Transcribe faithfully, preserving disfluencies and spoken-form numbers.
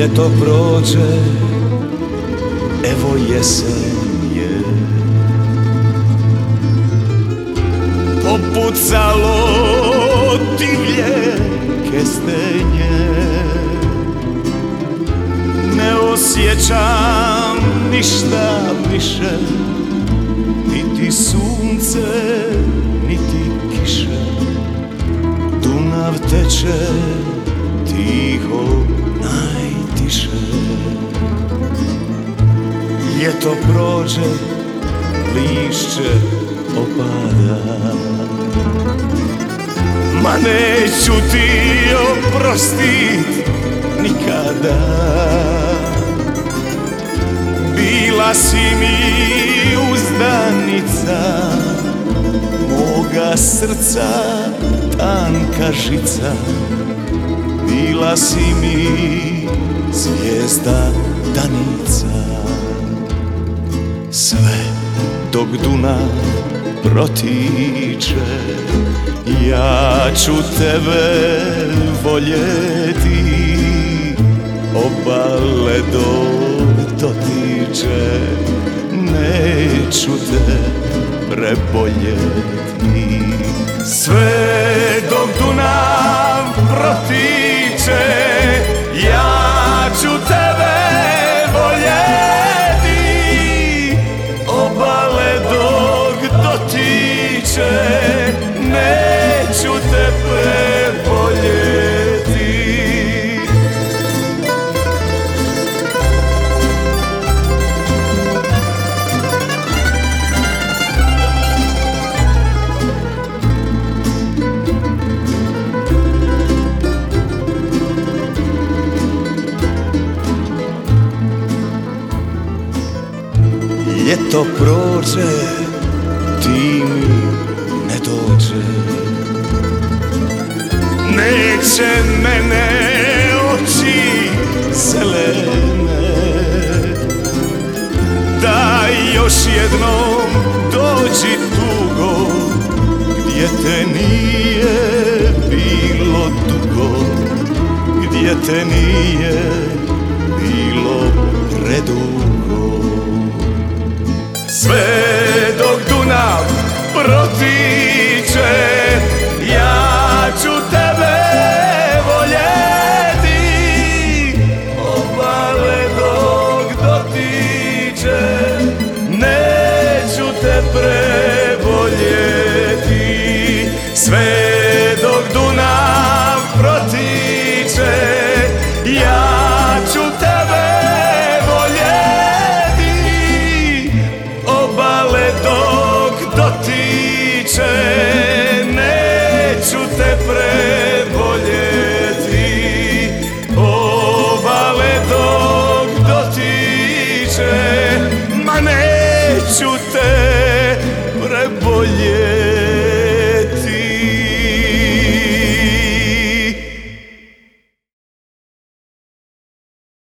Ljeto prođe, evo jesen je. Popucalo divlje kestenje, ne osjećam ništa više, niti sunce, niti kiše. Dunav teče tiho, najtiše. Ljeto prođe, lišće opada, ma neću ti oprostit nikada. Bila si mi uzdanica, moga srca tanka žica. Bila si mi zvijezda danica. Sve dok Dunav protiče, ja ću tebe voljeti. Obale dok dotiče, neću te preboljeti. Sve dok Dunav protiče, ja ću tebe voljeti. Obale dok dotiče, neću te preboljeti. Ljeto prođe, ti mi ne dođe. Neće mene oči zelene, daj još jednom dođi tugo, gdje te nije bilo dugo, gdje te nije bilo predugo. Sve dok Dunav protiče, ja ću tebe voljeti. Obale dok dotiče, neću te preboljeti. Sve dok Dunav protiče, ja ću tebe dotiče, neću te preboljeti. Obale dok dotiče, ma neću te